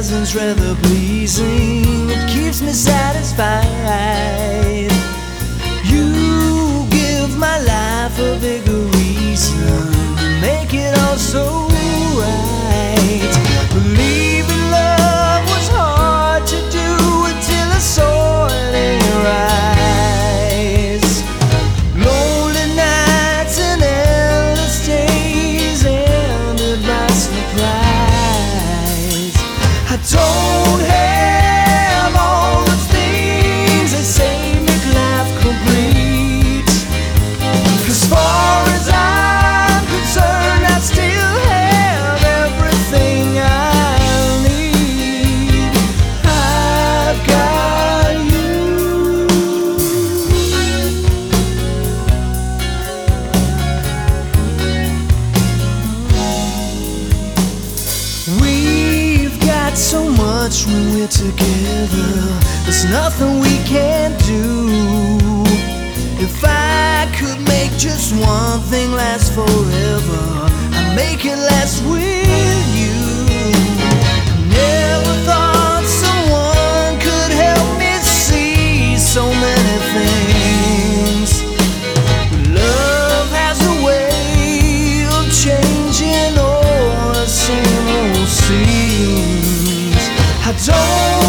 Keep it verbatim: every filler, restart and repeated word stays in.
thousands rather pleasing. It keeps me satisfied. You give my life a bigger reason, make it all so right. Believing love was hard to do until I saw it in your eyes. Lonely nights and endless days ended by surprise. I don't have all the things that say make life complete. As far as I'm concerned, I still have everything I need. I've got you. We've got so much when we're together. There's nothing we can't do. If I could make just one thing last forever, I'd make it last with you. Never thought someone could help me see so many things. Love has a way of changing all the same old scenes. I don't